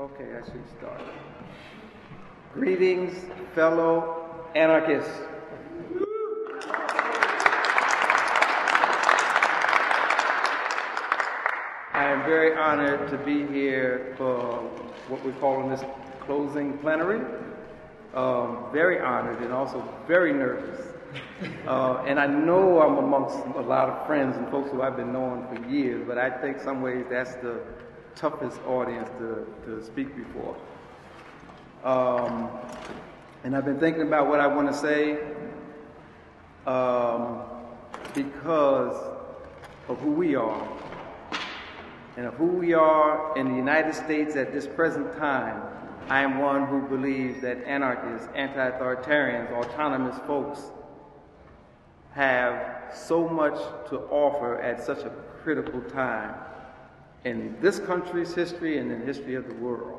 Okay, I should start. Greetings, fellow anarchists. I am very honored to be here for what we're calling this closing plenary. Very honored and also very nervous. And I know I'm amongst a lot of friends and folks who I've been knowing for years, but I think some ways that's the toughest audience to speak before. And I've been thinking about what I want to say because of who we are. And of who we are in the United States at this present time. I am one who believes that anarchists, anti-authoritarians, autonomous folks have so much to offer at such a critical time in this country's history and in the history of the world.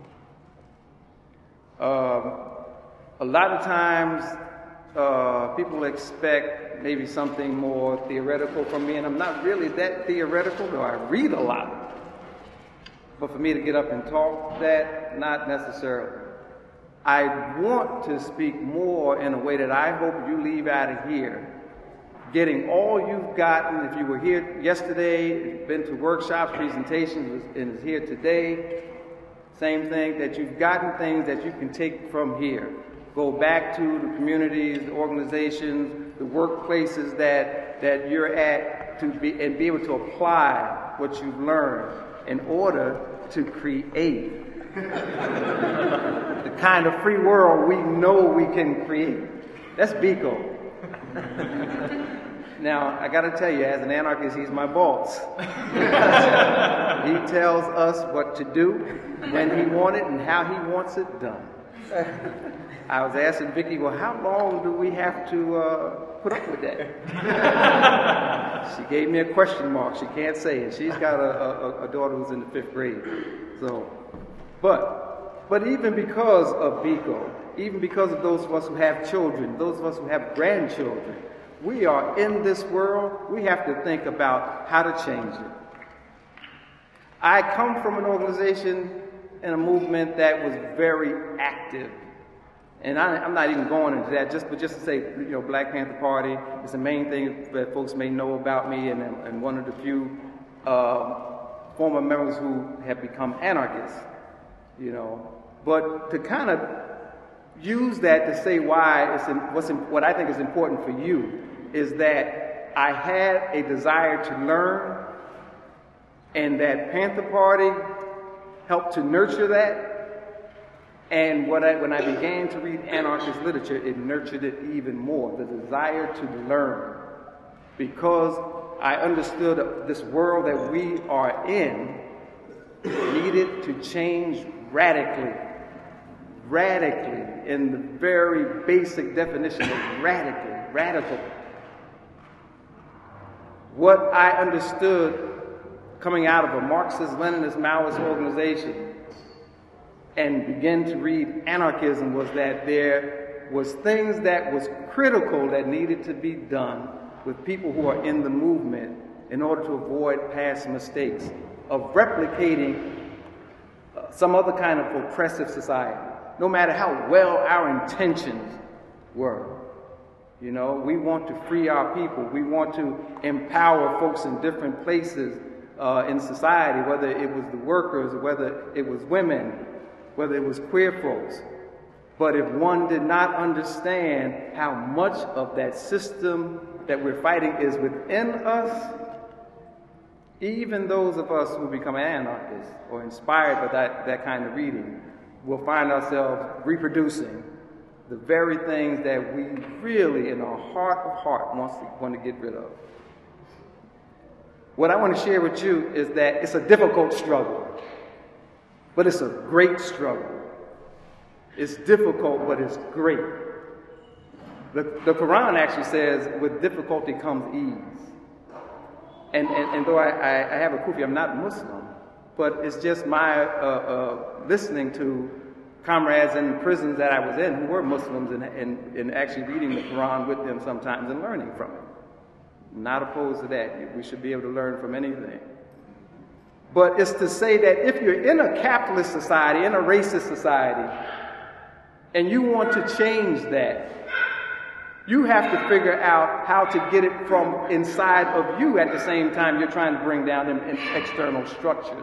A lot of times people expect maybe something more theoretical from me, and I'm not really that theoretical, though I read a lot. But for me to get up and talk that, not necessarily. I want to speak more in a way that I hope you leave out of here getting all you've gotten. If you were here yesterday, been to workshops, presentations, and is here today, same thing, that you've gotten things that you can take from here. Go back to the communities, the organizations, the workplaces that you're at and be able to apply what you've learned in order to create the kind of free world we know we can create. That's Biko. Now, I got to tell you, as an anarchist, he's my boss. He tells us what to do, when he wants it, and how he wants it done. I was asking Vicki, well, how long do we have to put up with that? She gave me a question mark. She can't say it. She's got a daughter who's in the 5th grade. So, but even because of Biko, even because of those of us who have children, those of us who have grandchildren, we are in this world. We have to think about how to change it. I come from an organization and a movement that was very active. And I'm not even going into that, but just to say, Black Panther Party is the main thing that folks may know about me, and one of the few former members who have become anarchists, But to kind of use that to say why what I think is important for you is that I had a desire to learn, and that Panther Party helped to nurture that. And when I began to read anarchist literature, it nurtured it even more, the desire to learn. Because I understood this world that we are in needed to change radically. Radically, in the very basic definition of radical. What I understood coming out of a Marxist-Leninist Maoist organization and began to read anarchism was that there was things that was critical that needed to be done with people who are in the movement in order to avoid past mistakes of replicating some other kind of oppressive society, no matter how well our intentions were. We want to free our people. We want to empower folks in different places in society, whether it was the workers, whether it was women, whether it was queer folks. But if one did not understand how much of that system that we're fighting is within us, even those of us who become anarchists or inspired by that kind of reading will find ourselves reproducing the very things that we really, in our heart of heart, want to get rid of. What I want to share with you is that it's a difficult struggle, but it's a great struggle. It's difficult, but it's great. The Quran actually says, with difficulty comes ease. And though I have a kufi, I'm not Muslim, but it's just my listening to comrades in prisons that I was in who were Muslims and actually reading the Quran with them sometimes and learning from it. Not opposed to that. We should be able to learn from anything. But it's to say that if you're in a capitalist society, in a racist society, and you want to change that, you have to figure out how to get it from inside of you at the same time you're trying to bring down them external structures.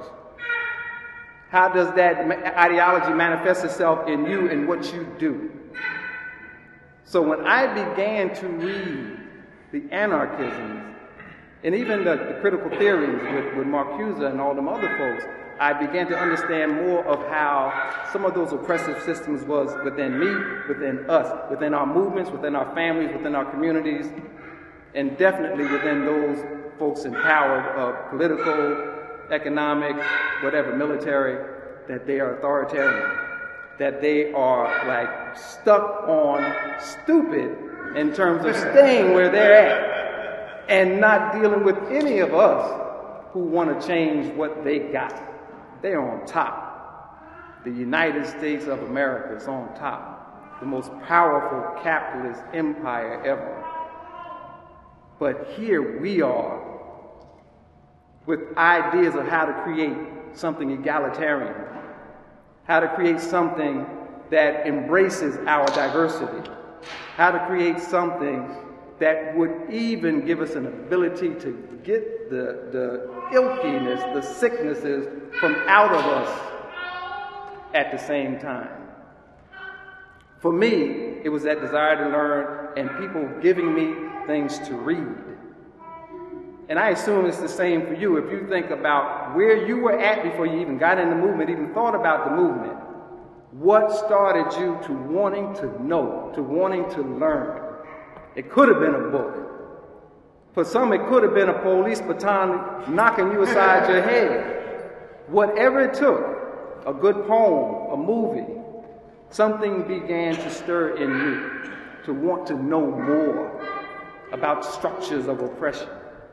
How does that ideology manifest itself in you and what you do? So when I began to read the anarchisms, and even the critical theories with Marcuse and all them other folks, I began to understand more of how some of those oppressive systems was within me, within us, within our movements, within our families, within our communities, and definitely within those folks in power, political, economic, whatever, military, that they are authoritarian, that they are like stuck on stupid in terms of staying where they're at and not dealing with any of us who want to change what they got. They're on top. The United States of America is on top. The most powerful capitalist empire ever. But here we are with ideas of how to create something egalitarian, how to create something that embraces our diversity, how to create something that would even give us an ability to get the ilkiness, the sicknesses from out of us at the same time. For me, it was that desire to learn and people giving me things to read. And I assume it's the same for you. If you think about where you were at before you even got in the movement, even thought about the movement, what started you to wanting to know, to wanting to learn? It could have been a book. For some, it could have been a police baton knocking you aside your head. Whatever it took, a good poem, a movie, something began to stir in you to want to know more about structures of oppression.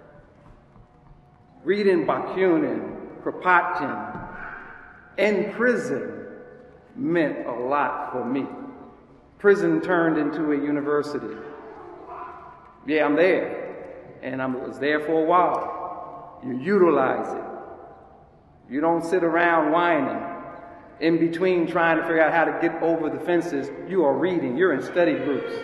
Reading Bakunin, Kropotkin, in prison meant a lot for me. Prison turned into a university. Yeah, I'm there, and I was there for a while. You utilize it. You don't sit around whining. In between trying to figure out how to get over the fences, you are reading. You're in study groups.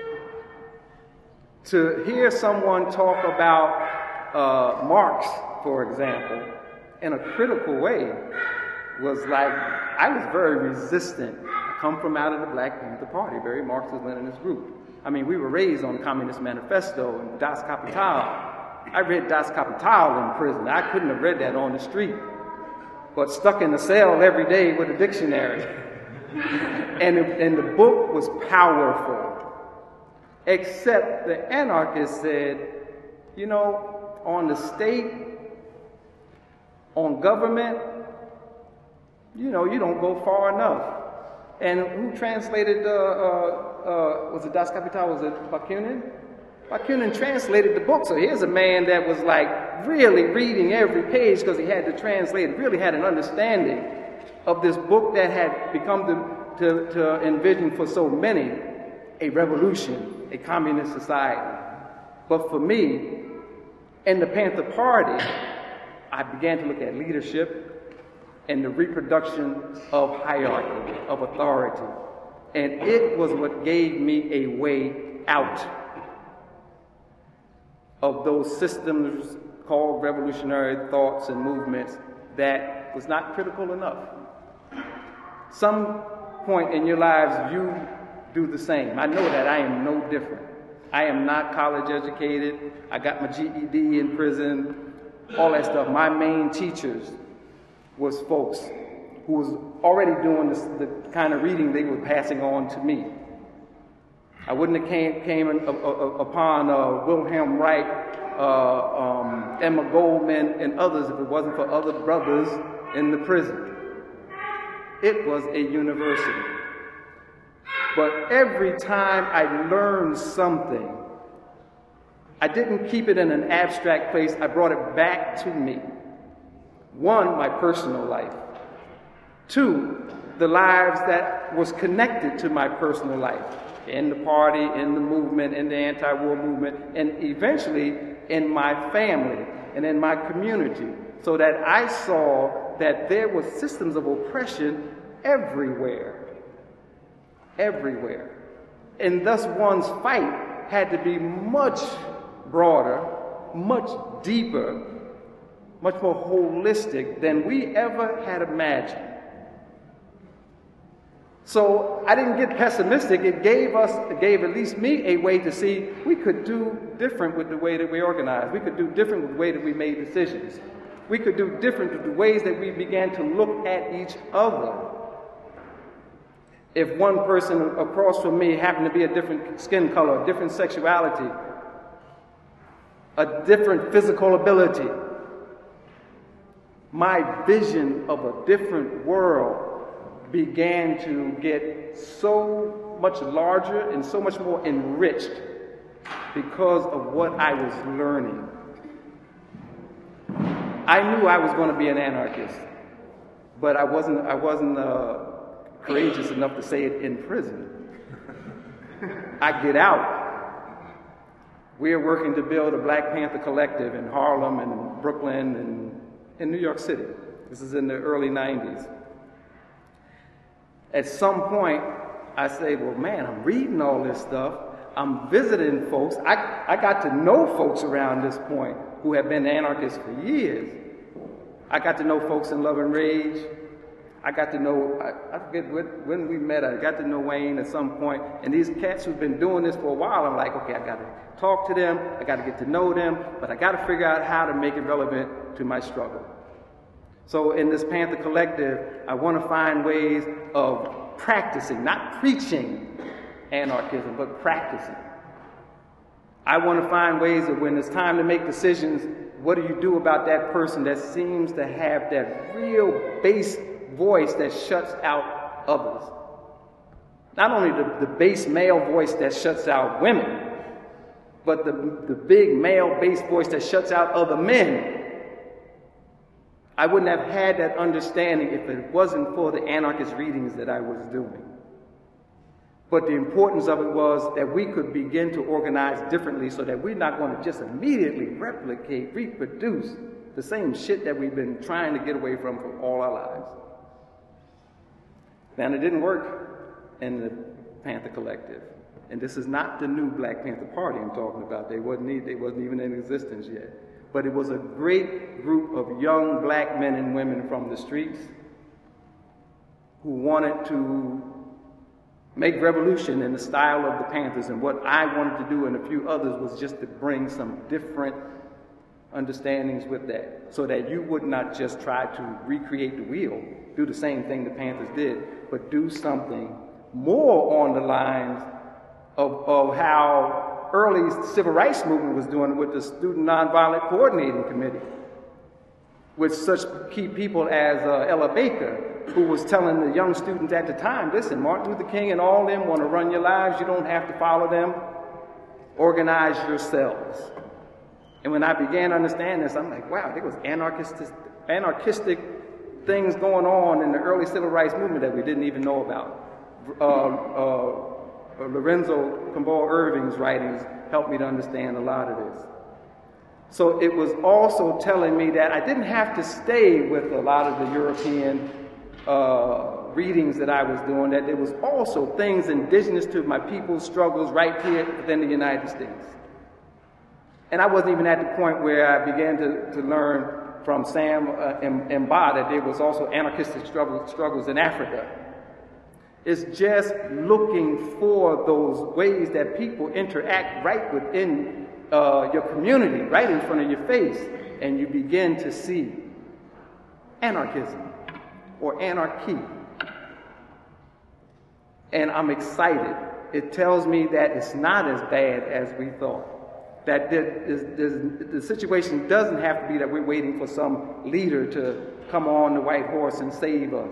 To hear someone talk about Marx, for example, in a critical way, was like, I was very resistant. I come from out of the Black Panther Party, very Marxist-Leninist group. I mean, we were raised on the Communist Manifesto and Das Kapital. I read Das Kapital in prison. I couldn't have read that on the street, but stuck in the cell every day with a dictionary. and the book was powerful, except the anarchist said, you know, on the state, on government, you know, you don't go far enough. And who translated, was it Das Kapital, was it Bakunin? Bakunin translated the book. So here's a man that was like really reading every page because he had to translate it, really had an understanding of this book that had become to envision for so many a revolution, a communist society. But for me, in the Panther Party, I began to look at leadership and the reproduction of hierarchy, of authority. And it was what gave me a way out of those systems called revolutionary thoughts and movements that was not critical enough. Some point in your lives, you do the same. I know that I am no different. I am not college educated. I got my GED in prison, all that stuff. My main teachers was folks who was already doing the kind of reading they were passing on to me. I wouldn't have came upon Wilhelm Reich, Emma Goldman, and others if it wasn't for other brothers in the prison. It was a university. But every time I learned something, I didn't keep it in an abstract place. I brought it back to me. One, my personal life. Two, the lives that was connected to my personal life. In the party, in the movement, in the anti-war movement, and eventually in my family and in my community, so that I saw that there were systems of oppression everywhere. Everywhere. And thus one's fight had to be much broader, much deeper, much more holistic than we ever had imagined. So I didn't get pessimistic. It gave at least me a way to see we could do different with the way that we organized. We could do different with the way that we made decisions. We could do different with the ways that we began to look at each other. If one person across from me happened to be a different skin color, a different sexuality, a different physical ability, my vision of a different world began to get so much larger and so much more enriched because of what I was learning. I knew I was going to be an anarchist, but I wasn't courageous enough to say it in prison. I get out. We're working to build a Black Panther collective in Harlem and Brooklyn and in New York City. This is in the early 90s. At some point, I say, well, man, I'm reading all this stuff. I'm visiting folks. I got to know folks around this point who have been anarchists for years. I got to know folks in Love and Rage. I got to know, I forget when we met, I got to know Wayne at some point. And these cats who've been doing this for a while, I'm like, okay, I got to talk to them. I got to get to know them. But I got to figure out how to make it relevant to my struggle. So in this Panther Collective, I want to find ways of practicing, not preaching anarchism, but practicing. I want to find ways of when it's time to make decisions, what do you do about that person that seems to have that real bass voice that shuts out others? Not only the bass male voice that shuts out women, but the big male bass voice that shuts out other men. I wouldn't have had that understanding if it wasn't for the anarchist readings that I was doing. But the importance of it was that we could begin to organize differently so that we're not going to just immediately replicate, reproduce the same shit that we've been trying to get away from for all our lives. Now, it didn't work in the Panther Collective. And this is not the new Black Panther Party I'm talking about. They wasn't even in existence yet. But it was a great group of young Black men and women from the streets who wanted to make revolution in the style of the Panthers. And what I wanted to do and a few others was just to bring some different understandings with that, so that you would not just try to recreate the wheel, do the same thing the Panthers did, but do something more on the lines of how early civil rights movement was doing with the Student Nonviolent Coordinating Committee, with such key people as Ella Baker, who was telling the young students at the time, listen, Martin Luther King and all them want to run your lives. You don't have to follow them. Organize yourselves. And when I began to understand this, I'm like, wow, there was anarchistic things going on in the early civil rights movement that we didn't even know about. Lorenzo Comboa Irving's writings helped me to understand a lot of this. So it was also telling me that I didn't have to stay with a lot of the European readings that I was doing, that there was also things indigenous to my people's struggles right here within the United States. And I wasn't even at the point where I began to learn from Sam Mba that there was also anarchistic struggles in Africa. It's just looking for those ways that people interact right within your community, right in front of your face, and you begin to see anarchism or anarchy. And I'm excited. It tells me that it's not as bad as we thought. That the situation doesn't have to be that we're waiting for some leader to come on the white horse and save us.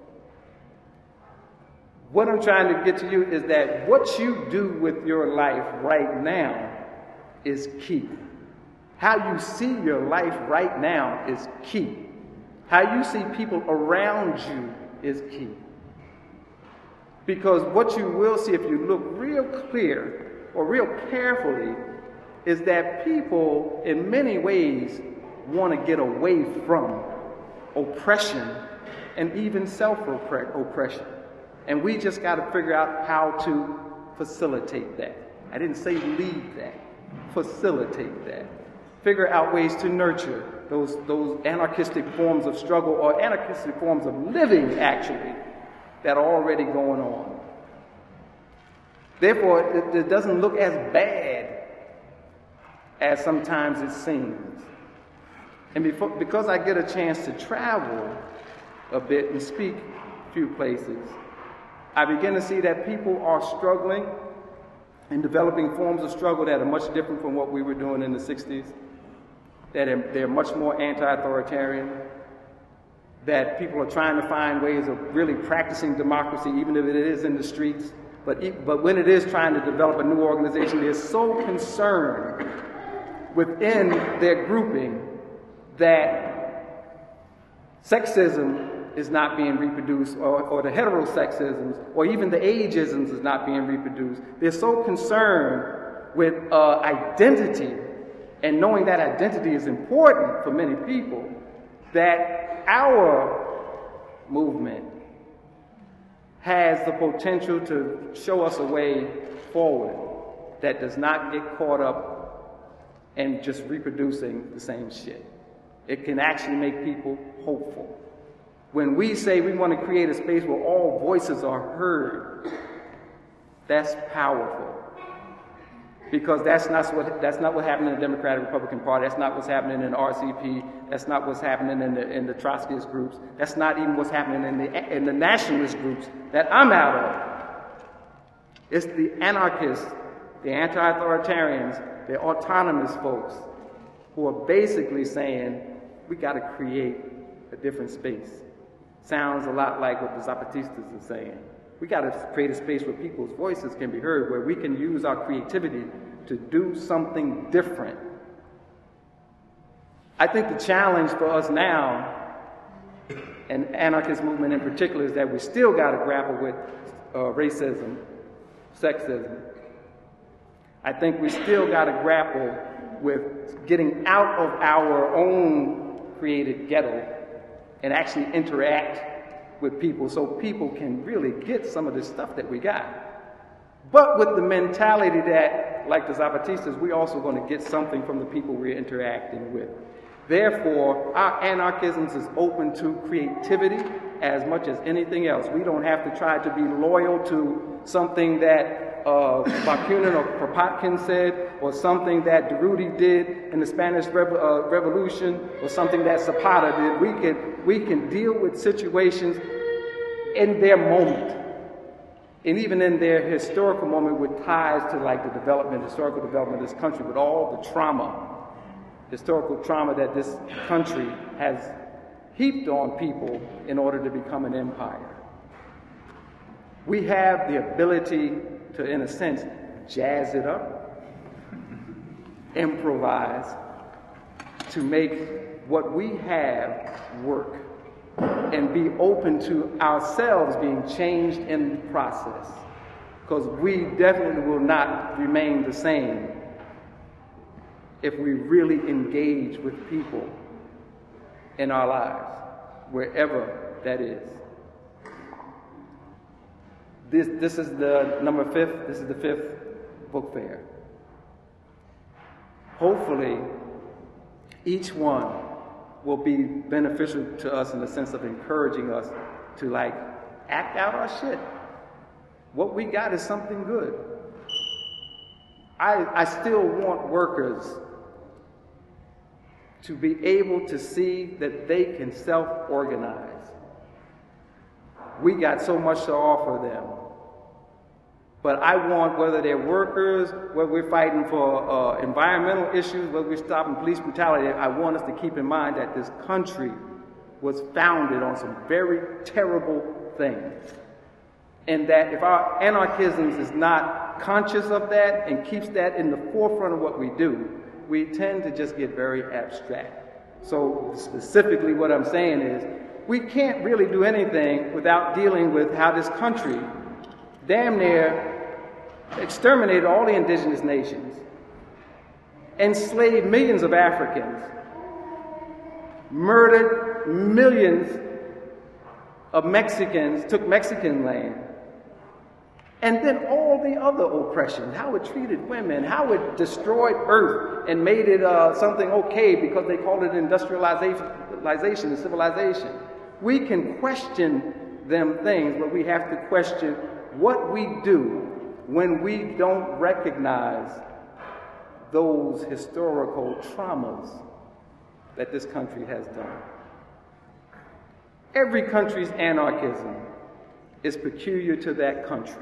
What I'm trying to get to you is that what you do with your life right now is key. How you see your life right now is key. How you see people around you is key. Because what you will see if you look real clear or real carefully is that people in many ways want to get away from oppression and even self-oppression. And we just got to figure out how to facilitate that. I didn't say lead that. Facilitate that. Figure out ways to nurture those anarchistic forms of struggle or anarchistic forms of living, actually, that are already going on. Therefore, it doesn't look as bad as sometimes it seems. And because I get a chance to travel a bit and speak a few places, I begin to see that people are struggling and developing forms of struggle that are much different from what we were doing in the 60s, that they're much more anti-authoritarian, that people are trying to find ways of really practicing democracy, even if it is in the streets. But when it is trying to develop a new organization, they're so concerned within their grouping that sexism is not being reproduced, or the heterosexisms, or even the ageisms is not being reproduced. They're so concerned with identity, and knowing that identity is important for many people, that our movement has the potential to show us a way forward that does not get caught up in just reproducing the same shit. It can actually make people hopeful. When we say we want to create a space where all voices are heard, that's powerful. Because that's not what happened in the Democratic Republican Party. That's not what's happening in RCP. That's not what's happening in the Trotskyist groups. That's not even what's happening in the nationalist groups that I'm out of. It's the anarchists, the anti-authoritarians, the autonomous folks who are basically saying we got to create a different space. Sounds a lot like what the Zapatistas are saying. We got to create a space where people's voices can be heard, where we can use our creativity to do something different. I think the challenge for us now, and anarchist movement in particular, is that we still got to grapple with racism, sexism. I think we still got to grapple with getting out of our own created ghetto and actually interact with people so people can really get some of this stuff that we got. But with the mentality that, like the Zapatistas, we're also going to get something from the people we're interacting with. Therefore, our anarchism is open to creativity as much as anything else. We don't have to try to be loyal to something that Bakunin or Kropotkin said, or something that Durruti did in the Spanish Revolution, or something that Zapata did. We can deal with situations in their moment, and even in their historical moment, with ties to like the historical development of this country, with all the historical trauma that this country has heaped on people in order to become an empire. We have the ability to, in a sense, jazz it up, improvise, to make what we have work, and be open to ourselves being changed in the process. Because we definitely will not remain the same if we really engage with people in our lives, wherever that is. This is the number 5th, this is the 5th book fair. Hopefully, each one will be beneficial to us in the sense of encouraging us to like act out our shit. What we got is something good. I still want workers to be able to see that they can self-organize. We got so much to offer them. But I want, whether they're workers, whether we're fighting for environmental issues, whether we're stopping police brutality, I want us to keep in mind that this country was founded on some very terrible things. And that if our anarchism is not conscious of that and keeps that in the forefront of what we do, we tend to just get very abstract. So specifically what I'm saying is, we can't really do anything without dealing with how this country damn near exterminated all the indigenous nations, enslaved millions of Africans, murdered millions of Mexicans, took Mexican land, and then all the other oppression, how it treated women, how it destroyed earth and made it something okay because they called it industrialization and civilization. We can question them things, but we have to question what we do when we don't recognize those historical traumas that this country has done. Every country's anarchism is peculiar to that country.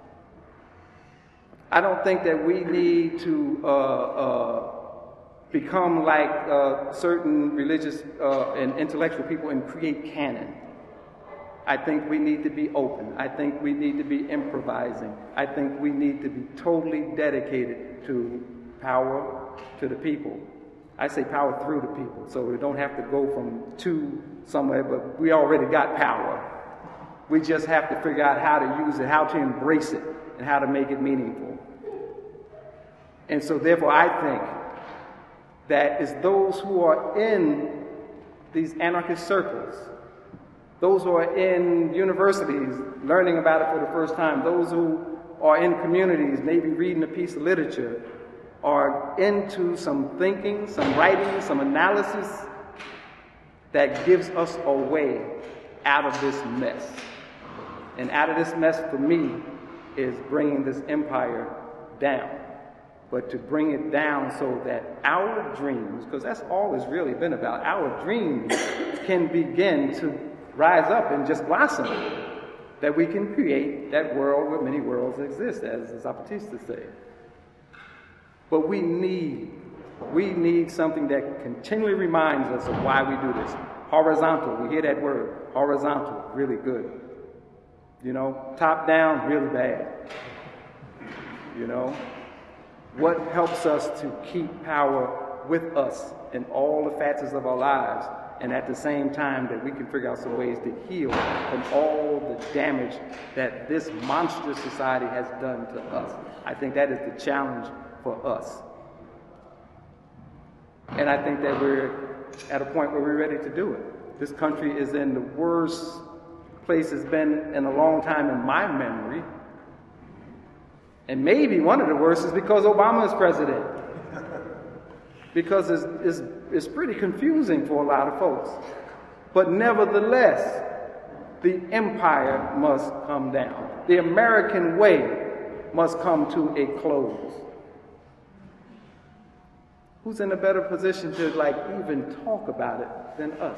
I don't think that we need to become like certain religious and intellectual people and create canon. I think we need to be open. I think we need to be improvising. I think we need to be totally dedicated to power to the people. I say power through the people, so we don't have to go from to somewhere, but we already got power. We just have to figure out how to use it, how to embrace it, and how to make it meaningful. And so therefore I think that it's those who are in these anarchist circles, those who are in universities learning about it for the first time, those who are in communities maybe reading a piece of literature, are into some thinking, some writing, some analysis that gives us a way out of this mess. And out of this mess for me is bringing this empire down. But to bring it down so that our dreams, because that's all it's really been about, our dreams can begin to rise up and just blossom. That we can create that world where many worlds exist, as Zapatista said. But we need something that continually reminds us of why we do this. Horizontal, we hear that word. Horizontal, really good. You know, top down, really bad. You know, what helps us to keep power with us in all the facets of our lives, and at the same time that we can figure out some ways to heal from all the damage that this monstrous society has done to us. I think that is the challenge for us. And I think that we're at a point where we're ready to do it. This country is in the worst place it's been in a long time in my memory. And maybe one of the worst is because Obama is president. Because it's pretty confusing for a lot of folks. But nevertheless, the empire must come down. The American way must come to a close. Who's in a better position to even talk about it than us?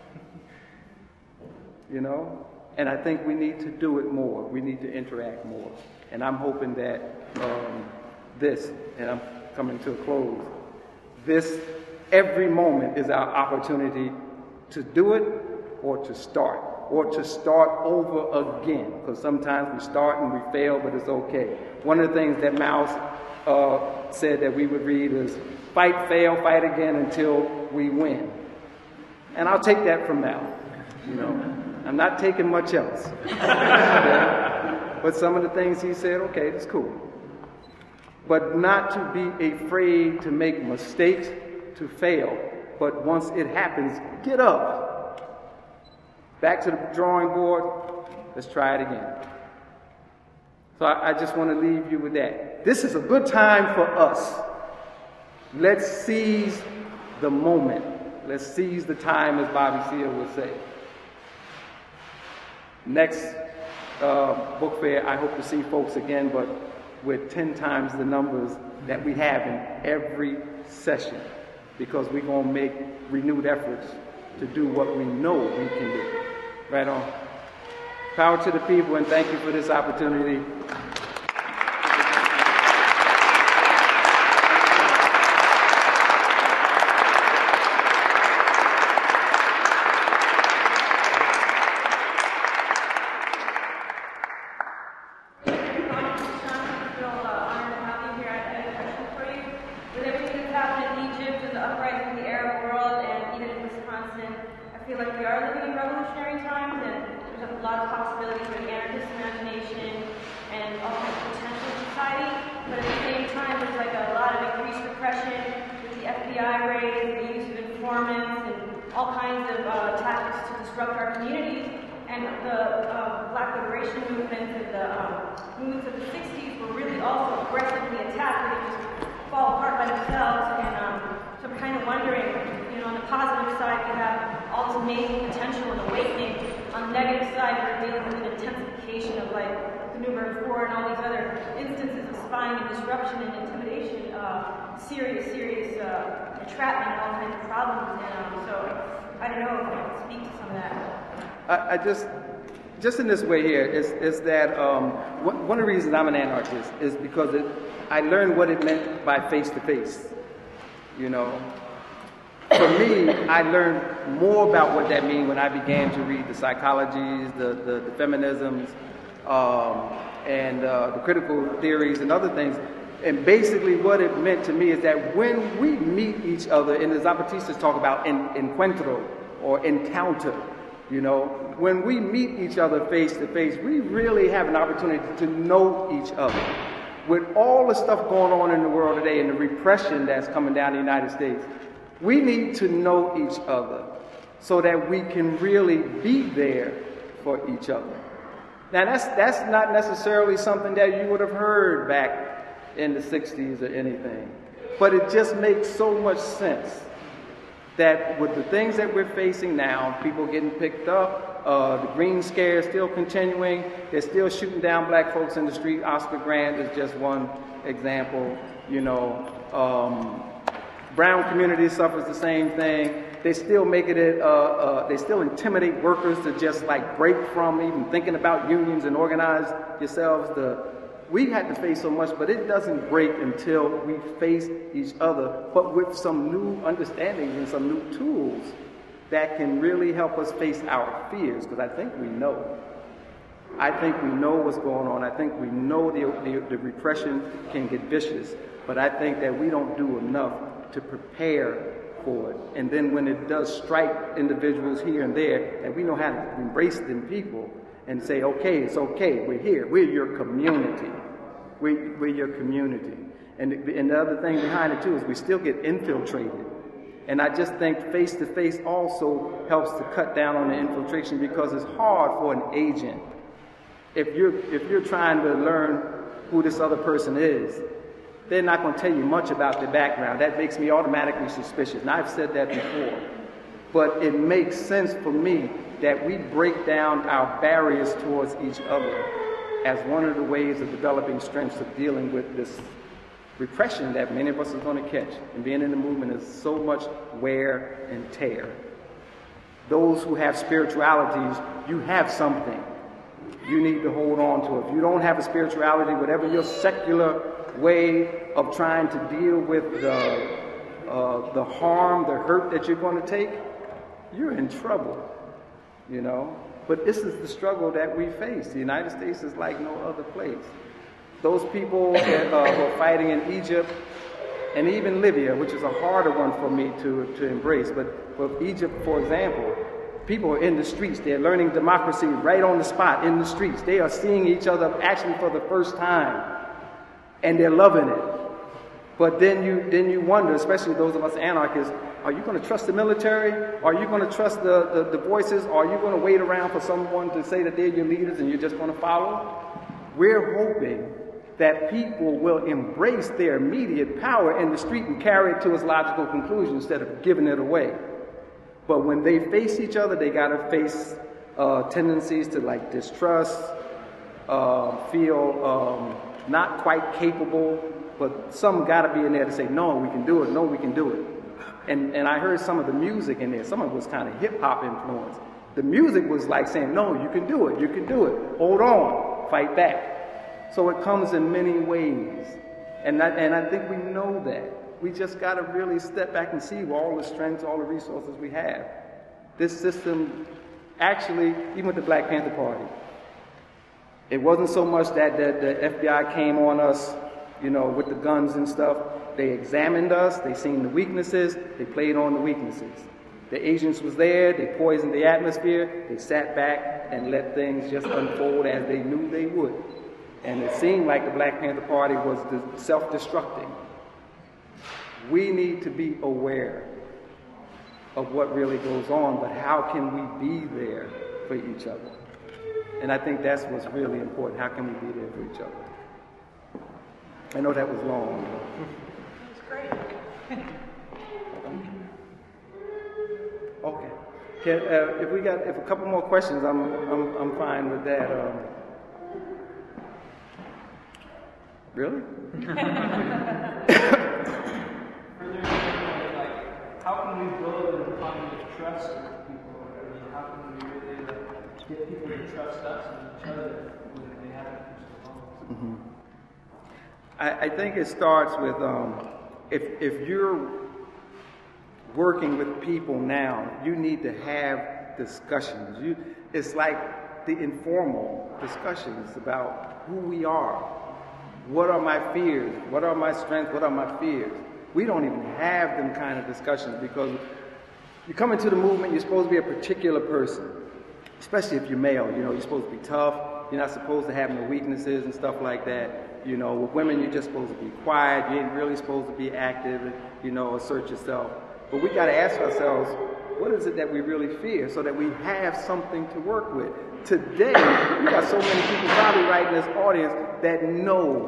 You know? And I think we need to do it more. We need to interact more. And I'm hoping that and I'm coming to a close, every moment is our opportunity to do it or to start over again. Because sometimes we start and we fail, but it's okay. One of the things that Mao said that we would read is, fight, fail, fight again until we win. And I'll take that from Mao. You know, I'm not taking much else. But some of the things he said, okay, that's cool. But not to be afraid to make mistakes, to fail. But once it happens, get up. Back to the drawing board. Let's try it again. So I just want to leave you with that. This is a good time for us. Let's seize the moment. Let's seize the time, as Bobby Seale would say. Next book fair, I hope to see folks again, but with 10 times the numbers that we have in every session, because we're going to make renewed efforts to do what we know we can do. Right on. Power to the people, and thank you for this opportunity. A lot of possibilities for the anarchist imagination and the Black liberation movement and the movements of the 60s were really also aggressively attacked, where they just fall apart by themselves. And so I'm kind of wondering, on the positive side, we have all this amazing potential and awakening. On the negative side, we're dealing with an intensification of like the Nuremberg War and all these other instances of spying and disruption and intimidation, serious entrapment and all kinds of problems. And so I don't know if I can speak to some of that. I just in this way here is that one of the reasons I'm an anarchist is because I learned what it meant by face-to-face. For me, I learned more about what that means when I began to read the psychologies, the feminisms, and the critical theories and other things. And basically what it meant to me is that when we meet each other, and the Zapatistas talk about encuentro or encounter, when we meet each other face to face, we really have an opportunity to know each other. With all the stuff going on in the world today and the repression that's coming down the United States, we need to know each other so that we can really be there for each other. Now, that's not necessarily something that you would have heard back in the 60s or anything, but it just makes so much sense that with the things that we're facing now, people getting picked up, the green scare is still continuing, they're still shooting down black folks in the street. Oscar Grant is just one example, brown community suffers the same thing. They still make it, they still intimidate workers to just like break from even thinking about unions and organize yourselves. We had to face so much, but it doesn't break until we face each other, but with some new understandings and some new tools that can really help us face our fears, because I think we know. I think we know what's going on. I think we know the repression can get vicious, but I think that we don't do enough to prepare for it. And then when it does strike individuals here and there, that we know how to embrace them people and say, okay, it's okay, we're here, we're your community. We're your community. And the other thing behind it too is we still get infiltrated. And I just think face-to-face also helps to cut down on the infiltration, because it's hard for an agent. If you're trying to learn who this other person is, they're not going to tell you much about their background. That makes me automatically suspicious. And I've said that before. But it makes sense for me that we break down our barriers towards each other as one of the ways of developing strengths of dealing with this repression that many of us are going to catch. And being in the movement is so much wear and tear. Those who have spiritualities, you have something you need to hold on to. If you don't have a spirituality, whatever your secular way of trying to deal with the harm, the hurt that you're going to take, you're in trouble, But this is the struggle that we face. The United States is like no other place. Those people that were fighting in Egypt and even Libya, which is a harder one for me to embrace, but for Egypt, for example, people are in the streets. They're learning democracy right on the spot in the streets. They are seeing each other actually for the first time. And they're loving it. But then you wonder, especially those of us anarchists, are you going to trust the military? Are you going to trust the voices? Or are you going to wait around for someone to say that they're your leaders and you're just going to follow? We're hoping that people will embrace their immediate power in the street and carry it to its logical conclusion instead of giving it away. But when they face each other, they got to face tendencies to like distrust, feel not quite capable, but some got to be in there to say, no, we can do it, no, we can do it. And I heard some of the music in there. Some of it was kind of hip-hop influence. The music was like saying, no, you can do it, hold on, fight back. So it comes in many ways. And I think we know that. We just got to really step back and see all the strengths, all the resources we have. This system, actually, even with the Black Panther Party, it wasn't so much that the FBI came on us, with the guns and stuff. They examined us, they seen the weaknesses, they played on the weaknesses. The agents was there, they poisoned the atmosphere, they sat back and let things just unfold as they knew they would. And it seemed like the Black Panther Party was self-destructing. We need to be aware of what really goes on, but how can we be there for each other? And I think that's what's really important. How can we be there for each other? I know that was long. It's great. Okay. If a couple more questions, I'm fine with that. Really? How can we build an economy of trust with people? I mean, how can we really get people to trust us and each other when they haven't for so long? Mm-hmm. I think it starts with if you're working with people now, you need to have discussions. It's like the informal discussions about who we are. What are my fears? What are my strengths? What are my fears? We don't even have them kind of discussions because you come into the movement, you're supposed to be a particular person, especially if you're male. You're supposed to be tough. You're not supposed to have no weaknesses and stuff like that. With women, you're just supposed to be quiet. You ain't really supposed to be active and, assert yourself. But we got to ask ourselves, what is it that we really fear so that we have something to work with? Today, we got so many people probably right in this audience that know,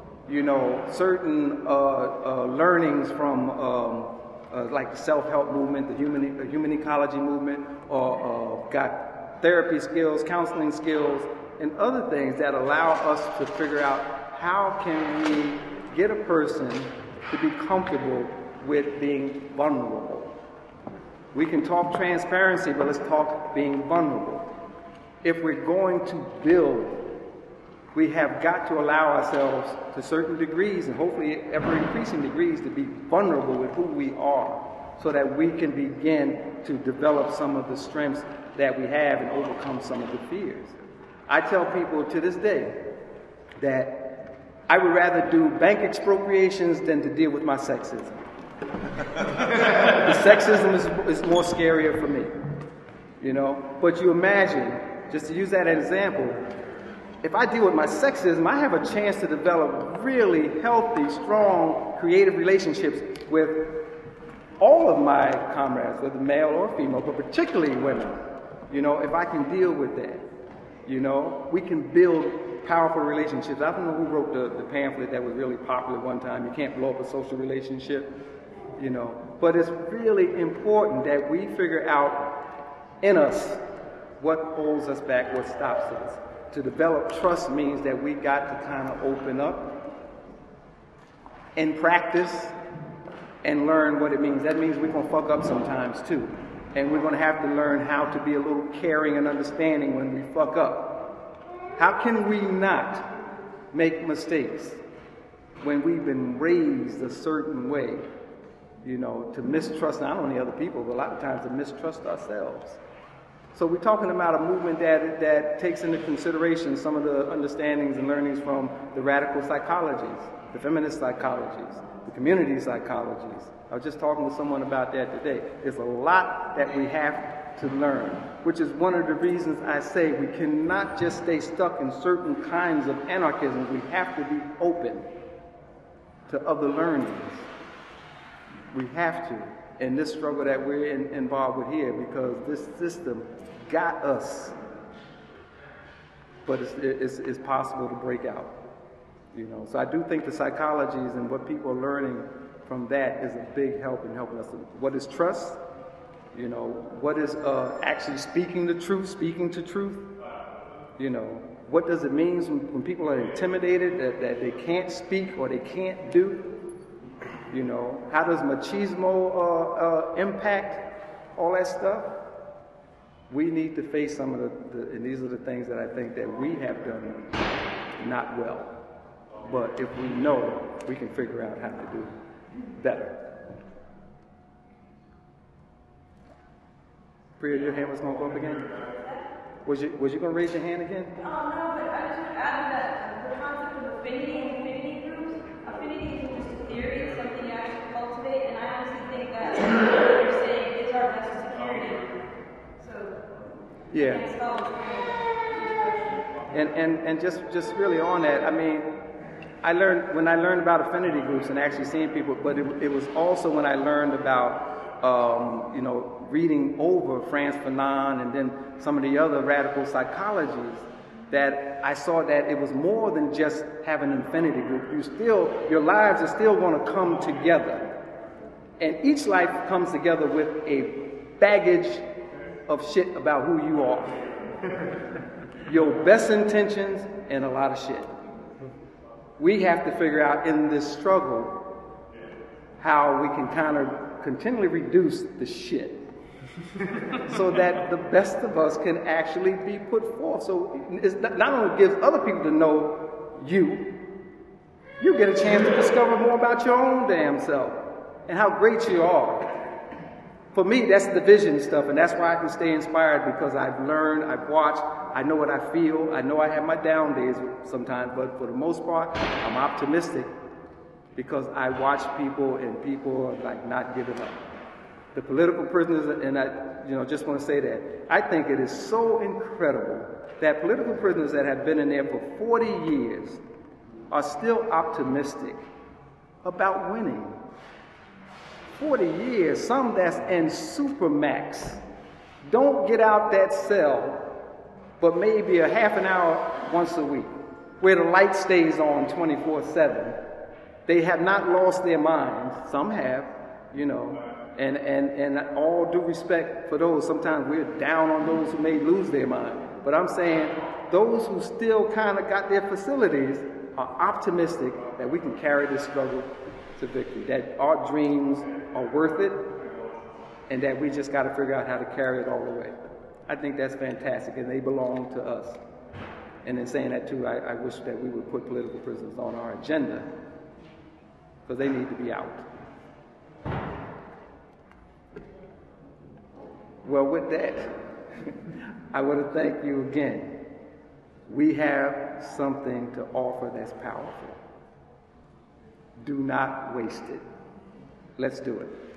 certain learnings from like the self-help movement, the human ecology movement, or got therapy skills, counseling skills, and other things that allow us to figure out how can we get a person to be comfortable with being vulnerable. We can talk transparency, but let's talk being vulnerable. If we're going to build, we have got to allow ourselves to certain degrees, and hopefully ever-increasing degrees, to be vulnerable with who we are so that we can begin to develop some of the strengths that we have and overcome some of the fears. I tell people to this day that I would rather do bank expropriations than to deal with my sexism. The sexism is more scarier for me, But you imagine, just to use that as an example, if I deal with my sexism, I have a chance to develop really healthy, strong, creative relationships with all of my comrades, whether male or female, but particularly women. If I can deal with that, we can build powerful relationships. I don't know who wrote the pamphlet that was really popular one time. You can't blow up a social relationship, But it's really important that we figure out in us what holds us back, what stops us. To develop trust means that we got to kind of open up and practice and learn what it means. That means we're going to fuck up sometimes too. And we're going to have to learn how to be a little caring and understanding when we fuck up. How can we not make mistakes when we've been raised a certain way? To mistrust not only other people, but a lot of times to mistrust ourselves. So we're talking about a movement that takes into consideration some of the understandings and learnings from the radical psychologies, the feminist psychologies, the community psychologies. I was just talking to someone about that today. There's a lot that we have to learn, which is one of the reasons I say we cannot just stay stuck in certain kinds of anarchism. We have to be open to other learnings. We have to. In this struggle that we're involved with here, because this system got us, but it's possible to break out. So I do think the psychologies and what people are learning from that is a big help in helping us. What is trust? What is actually speaking to truth? What does it mean when people are intimidated that they can't speak or they can't do? How does machismo impact all that stuff? We need to face some of and these are the things that I think that we have done not well. But if we know, we can figure out how to do better. Priya, your hand was going to go up again? Was you going to raise your hand again? No, but I just want to add that the concept of affinity and affinity groups, affinity isn't just a theory, it's something you actually cultivate, and I honestly think that what you're saying is our best security. So, yeah. And And just really on that, I mean, when I learned about affinity groups and actually seeing people, but it was also when I learned about reading over Frantz Fanon and then some of the other radical psychologies, that I saw that it was more than just having an infinity group. Your lives are still going to come together. And each life comes together with a baggage of shit about who you are. Your best intentions and a lot of shit. We have to figure out in this struggle how we can kind of continually reduce the shit so that the best of us can actually be put forth. So it not only gives other people to know you get a chance to discover more about your own damn self and how great you are. For me, that's the vision stuff, and that's why I can stay inspired, because I've learned, I've watched, I know what I feel, I know I have my down days sometimes, but for the most part, I'm optimistic because I watch people, and people are like not giving up. The political prisoners, and I just want to say that, I think it is so incredible that political prisoners that have been in there for 40 years are still optimistic about winning. 40 years, some that's in supermax, don't get out that cell, but maybe a half an hour once a week, where the light stays on 24/7. They have not lost their minds. Some have, and all due respect for those. Sometimes we're down on those who may lose their mind. But I'm saying those who still kind of got their facilities are optimistic that we can carry this struggle to victory, that our dreams are worth it, and that we just got to figure out how to carry it all the way. I think that's fantastic, and they belong to us. And in saying that too, I wish that we would put political prisoners on our agenda, because they need to be out. Well, with that, I want to thank you again. We have something to offer that's powerful. Do not waste it. Let's do it.